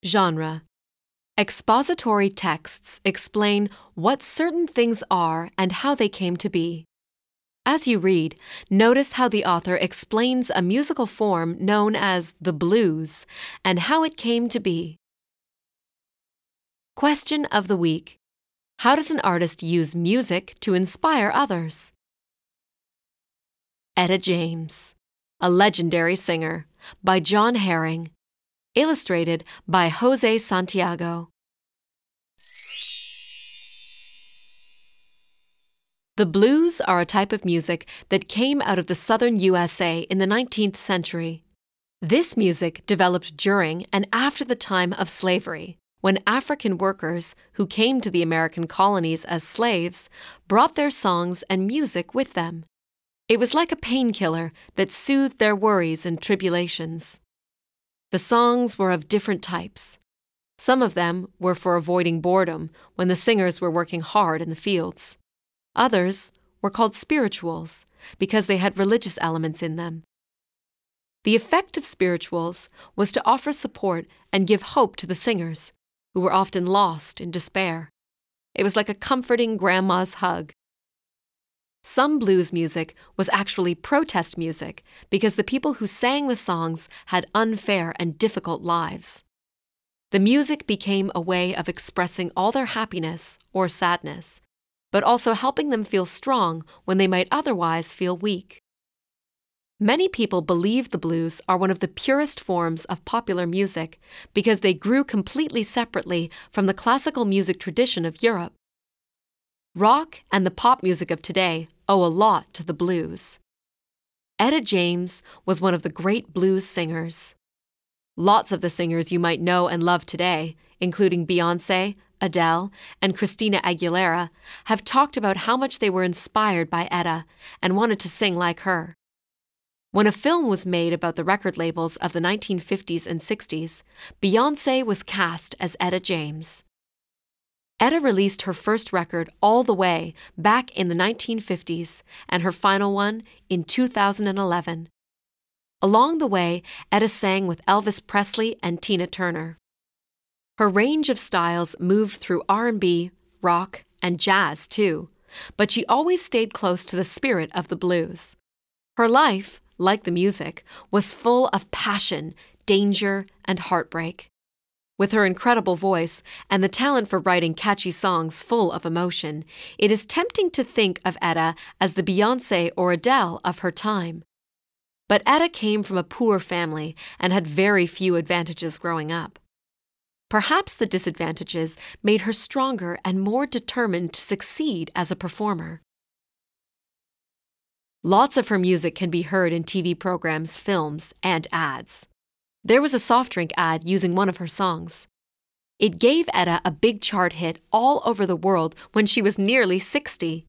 Genre. Expository texts explain what certain things are and how they came to be. As you read, notice how the author explains a musical form known as the blues and how it came to be. Question of the week. How does an artist use music to inspire others? Etta James, a legendary singer, by John Herring. Illustrated by Jose Santiago. The blues are a type of music that came out of the southern USA in the 19th century. This music developed during and after the time of slavery, when African workers who came to the American colonies as slaves brought their songs and music with them. It was like a painkiller that soothed their worries and tribulations. The songs were of different types. Some of them were for avoiding boredom when the singers were working hard in the fields. Others were called spirituals because they had religious elements in them. The effect of spirituals was to offer support and give hope to the singers, who were often lost in despair. It was like a comforting grandma's hug. Some blues music was actually protest music because the people who sang the songs had unfair and difficult lives. The music became a way of expressing all their happiness or sadness, but also helping them feel strong when they might otherwise feel weak. Many people believe the blues are one of the purest forms of popular music because they grew completely separately from the classical music tradition of Europe. Rock and the pop music of today owe a lot to the blues. Etta James was one of the great blues singers. Lots of the singers you might know and love today, including Beyoncé, Adele, and Christina Aguilera, have talked about how much they were inspired by Etta and wanted to sing like her. When a film was made about the record labels of the 1950s and 60s, Beyoncé was cast as Etta James. Etta released her first record All the Way back in the 1950s and her final one in 2011. Along the way, Etta sang with Elvis Presley and Tina Turner. Her range of styles moved through R&B, rock, and jazz too, but she always stayed close to the spirit of the blues. Her life, like the music, was full of passion, danger, and heartbreak. With her incredible voice and the talent for writing catchy songs full of emotion, it is tempting to think of Etta as the Beyoncé or Adele of her time. But Etta came from a poor family and had very few advantages growing up. Perhaps the disadvantages made her stronger and more determined to succeed as a performer. Lots of her music can be heard in TV programs, films, and ads. There was a soft drink ad using one of her songs. It gave Etta a big chart hit all over the world when she was nearly 60.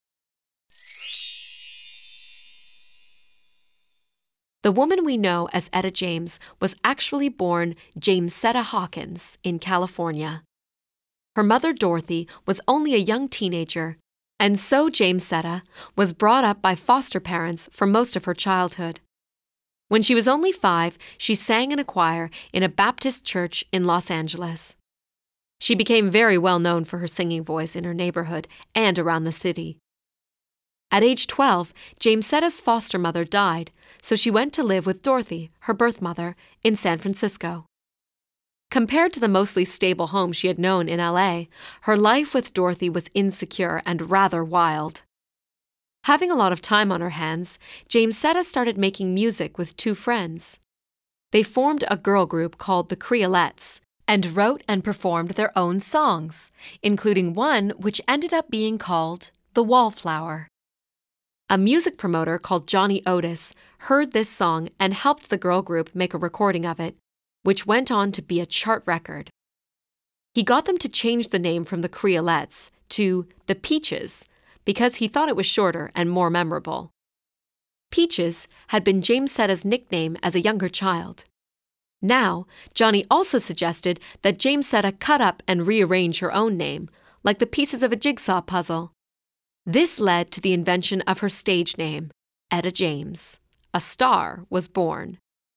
The woman we know as Etta James was actually born Jamesetta Hawkins in California. Her mother, Dorothy, was only a young teenager, and so Jamesetta was brought up by foster parents for most of her childhood. When she was only 5, she sang in a choir in a Baptist church in Los Angeles. She became very well known for her singing voice in her neighborhood and around the city. At age 12, Jamesetta's foster mother died, so she went to live with Dorothy, her birth mother, in San Francisco. Compared to the mostly stable home she had known in LA, her life with Dorothy was insecure and rather wild. Having a lot of time on her hands, Jamesetta started making music with 2 friends. They formed a girl group called the Creolettes and wrote and performed their own songs, including one which ended up being called The Wallflower. A music promoter called Johnny Otis heard this song and helped the girl group make a recording of it, which went on to be a chart record. He got them to change the name from the Creolettes to the Peaches, because he thought it was shorter and more memorable. Peaches had been Jamesetta's nickname as a younger child. Now, Johnny also suggested that Jamesetta cut up and rearrange her own name, like the pieces of a jigsaw puzzle. This led to the invention of her stage name, Etta James. A star was born.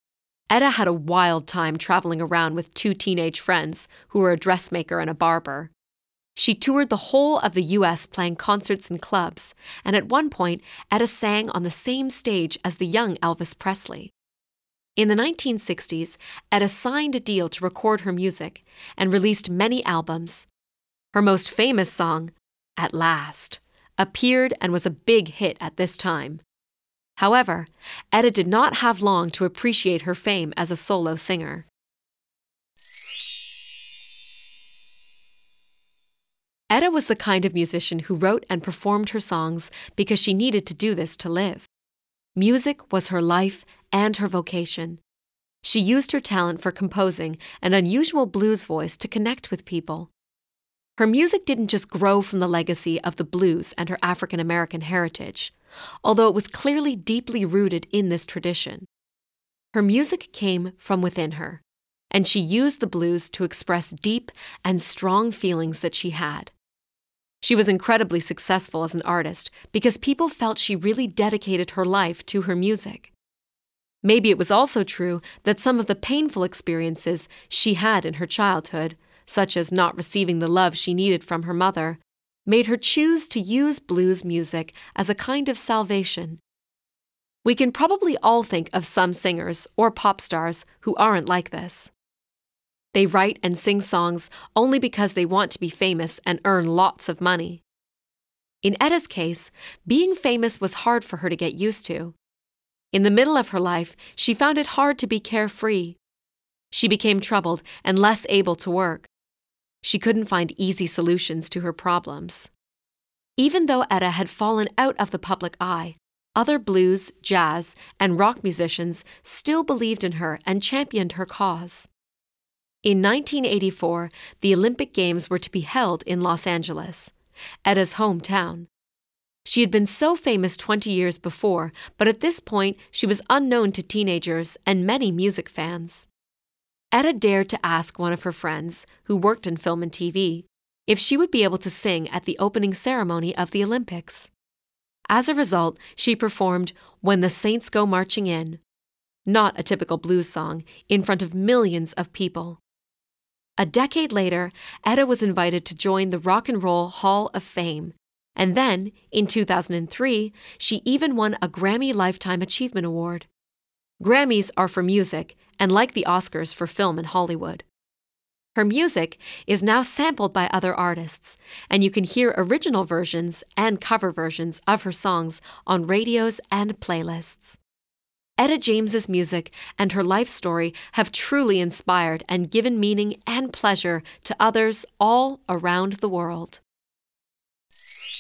Etta had a wild time traveling around with two teenage friends who were a dressmaker and a barber. She toured the whole of the U.S. playing concerts in clubs, and at one point, Etta sang on the same stage as the young Elvis Presley. In the 1960s, Etta signed a deal to record her music and released many albums. Her most famous song, At Last, appeared and was a big hit at this time. However, Etta did not have long to appreciate her fame as a solo singer. Etta was the kind of musician who wrote and performed her songs because she needed to do this to live. Music was her life and her vocation. She used her talent for composing an unusual blues voice to connect with people. Her music didn't just grow from the legacy of the blues and her African American heritage, although it was clearly deeply rooted in this tradition. Her music came from within her, and she used the blues to express deep and strong feelings that she had. She was incredibly successful as an artist because people felt she really dedicated her life to her music. Maybe it was also true that some of the painful experiences she had in her childhood, such as not receiving the love she needed from her mother, made her choose to use blues music as a kind of salvation. We can probably all think of some singers or pop stars who aren't like this. They write and sing songs only because they want to be famous and earn lots of money. In Etta's case, being famous was hard for her to get used to. In the middle of her life, she found it hard to be carefree. She became troubled and less able to work. She couldn't find easy solutions to her problems. Even though Etta had fallen out of the public eye, other blues, jazz, and rock musicians still believed in her and championed her cause. In 1984, the Olympic Games were to be held in Los Angeles, Etta's hometown. She had been so famous 20 years before, but at this point she was unknown to teenagers and many music fans. Etta dared to ask one of her friends, who worked in film and TV, if she would be able to sing at the opening ceremony of the Olympics. As a result, she performed When the Saints Go Marching In, not a typical blues song, in front of millions of people. A decade later, Etta was invited to join the Rock and Roll Hall of Fame, and then, in 2003, she even won a Grammy Lifetime Achievement Award. Grammys are for music, and like the Oscars for film and Hollywood. Her music is now sampled by other artists, and you can hear original versions and cover versions of her songs on radios and playlists. Etta James's music and her life story have truly inspired and given meaning and pleasure to others all around the world.